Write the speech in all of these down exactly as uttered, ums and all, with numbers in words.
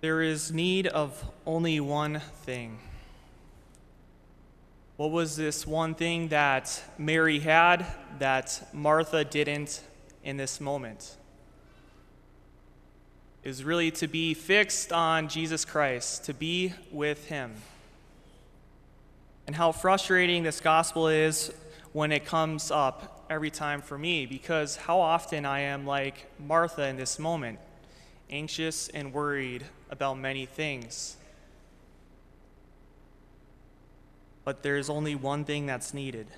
There is need of only one thing. What was this one thing that Mary had that Martha didn't in this moment? It was really to be fixed on Jesus Christ, to be with him. And how frustrating this gospel is when it comes up every time for me, because how often I am like Martha in this moment, anxious and worried about many things. But there's only one thing that's needed.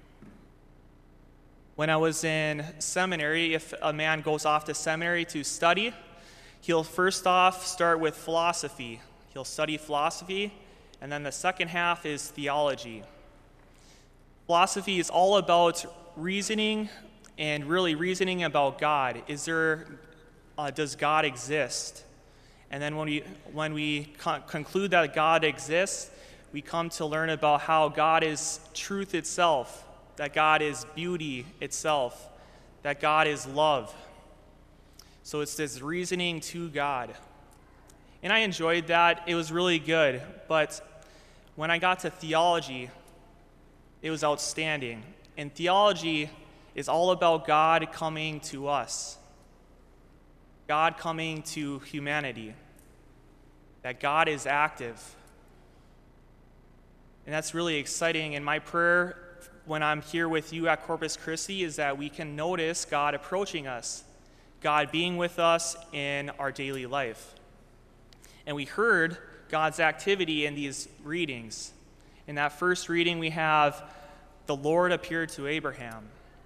When I was in seminary, if a man goes off to seminary to study, he'll first off start with philosophy. He'll study philosophy, and then the second half is theology. Philosophy is all about reasoning and really reasoning about God. Is there, uh, does God exist? And then when we, when we con- conclude that God exists, we come to learn about how God is truth itself, that God is beauty itself, that God is love. So it's this reasoning to God. And I enjoyed that. It was really good. But when I got to theology, it was outstanding. And theology is all about God coming to us, God coming to humanity, that God is active. And that's really exciting. And my prayer when I'm here with you at Corpus Christi is that we can notice God approaching us, God being with us in our daily life. And we heard God's activity in these readings. In that first reading, we have the Lord appeared to Abraham.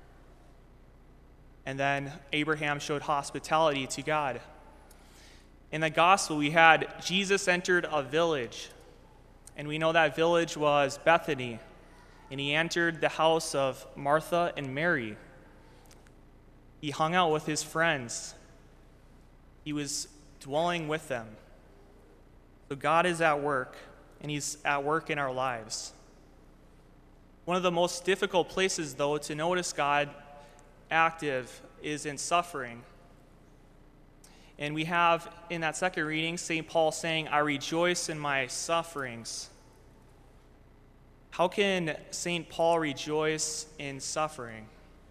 And then Abraham showed hospitality to God. In the gospel, we had Jesus entered a village. And we know that village was Bethany. And he entered the house of Martha and Mary. He hung out with his friends. He was dwelling with them. So God is at work, and he's at work in our lives. One of the most difficult places, though, to notice God active is in suffering. And we have in that second reading, Saint Paul saying, I rejoice in my sufferings. How can Saint Paul rejoice in suffering?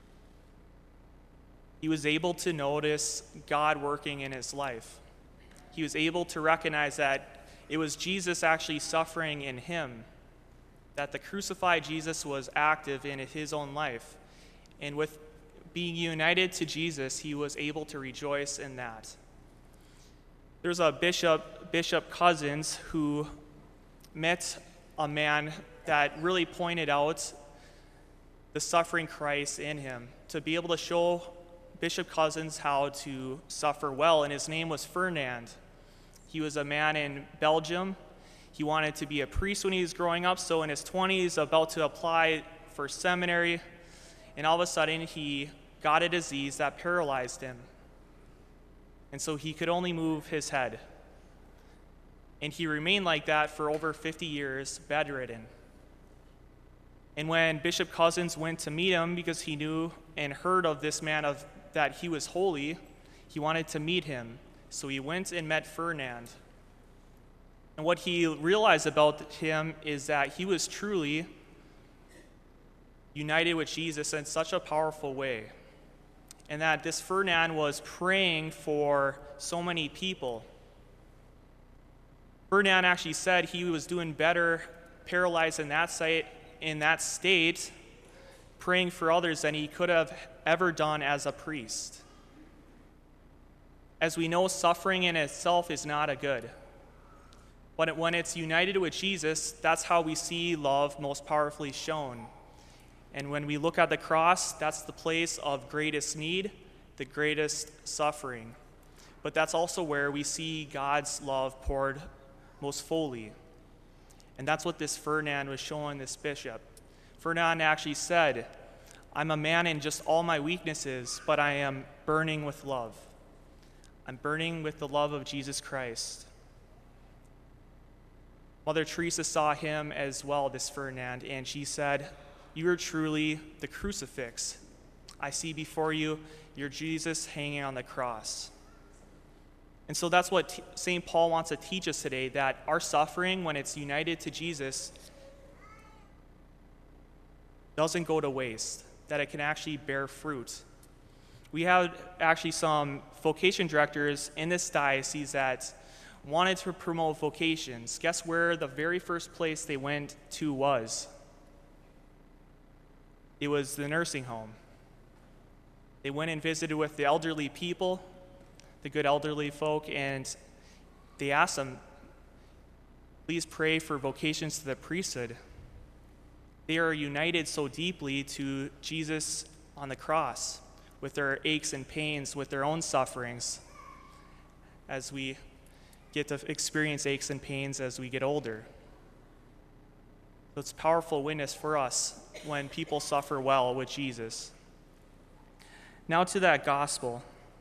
He was able to notice God working in his life. He was able to recognize that it was Jesus actually suffering in him, that the crucified Jesus was active in his own life. And with being united to Jesus, he was able to rejoice in that. There's a bishop, Bishop Cozzens, who met a man that really pointed out the suffering Christ in him, to be able to show Bishop Cozzens how to suffer well, and his name was Fernand. He was a man in Belgium. He wanted to be a priest when he was growing up, so in his twenties, about to apply for seminary, and all of a sudden he got a disease that paralyzed him. And so he could only move his head. And he remained like that for over fifty years, bedridden. And when Bishop Cozzens went to meet him, because he knew and heard of this man of that he was holy, he wanted to meet him. So he went and met Fernand. And what he realized about him is that he was truly united with Jesus in such a powerful way. And that this Fernand was praying for so many people. Fernand actually said he was doing better paralyzed in that site, in that state, praying for others than he could have ever done as a priest. As we know, suffering in itself is not a good. But when it's united with Jesus, that's how we see love most powerfully shown. And when we look at the cross, that's the place of greatest need, the greatest suffering. But that's also where we see God's love poured most fully. And that's what this Fernand was showing this bishop. Fernand actually said, I'm a man in just all my weaknesses, but I am burning with love. I'm burning with the love of Jesus Christ. Mother Teresa saw him as well, this Fernand, and she said, you are truly the crucifix. I see before you your Jesus hanging on the cross. And so that's what Saint Paul wants to teach us today, that our suffering, when it's united to Jesus, doesn't go to waste, that it can actually bear fruit. We had actually some vocation directors in this diocese that wanted to promote vocations. Guess where the very first place they went to was? It was the nursing home. They went and visited with the elderly people, the good elderly folk, and they asked them, please pray for vocations to the priesthood. They are united so deeply to Jesus on the cross with their aches and pains, with their own sufferings, as we get to experience aches and pains as we get older. So it's a powerful witness for us when people suffer well with Jesus. Now to that gospel.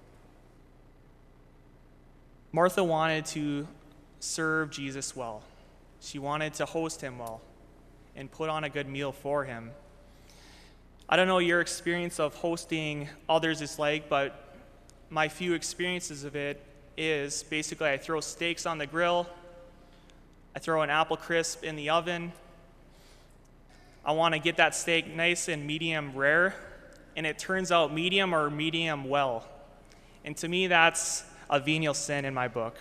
Martha wanted to serve Jesus well. She wanted to host him well and put on a good meal for him. I don't know what your experience of hosting others is like, but my few experiences of it is basically I throw steaks on the grill, I throw an apple crisp in the oven. I want to get that steak nice and medium rare, and it turns out medium or medium well. And to me, that's a venial sin in my book.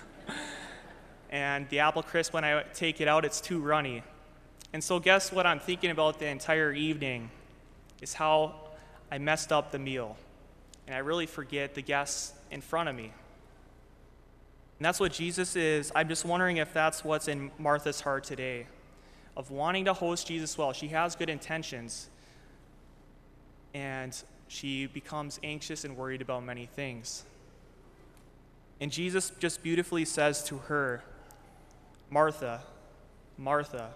And the apple crisp, when I take it out, it's too runny. And so guess what I'm thinking about the entire evening is how I messed up the meal. And I really forget the guests in front of me. And that's what Jesus is. I'm just wondering if that's what's in Martha's heart today, of wanting to host Jesus well. She has good intentions, and she becomes anxious and worried about many things. And Jesus just beautifully says to her, Martha, Martha.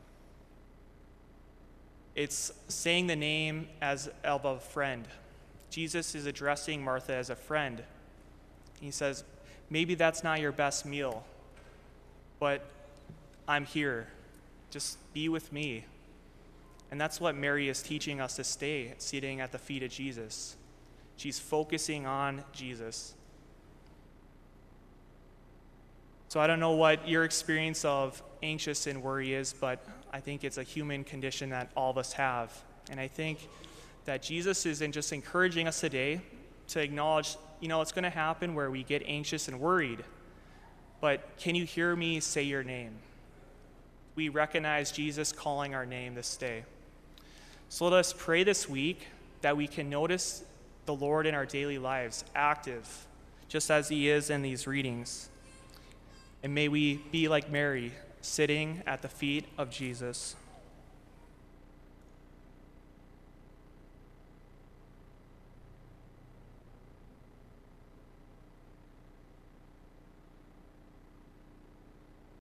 It's saying the name as of a friend. Jesus is addressing Martha as a friend. He says, maybe that's not your best meal, but I'm here. Just be with me. And that's what Mary is teaching us to stay, sitting at the feet of Jesus. She's focusing on Jesus. So I don't know what your experience of anxious and worry is, but I think it's a human condition that all of us have. And I think that Jesus is in just encouraging us today to acknowledge, you know, it's going to happen where we get anxious and worried. But can you hear me say your name? We recognize Jesus calling our name this day. So let us pray this week that we can notice the Lord in our daily lives, active, just as he is in these readings. And may we be like Mary, sitting at the feet of Jesus.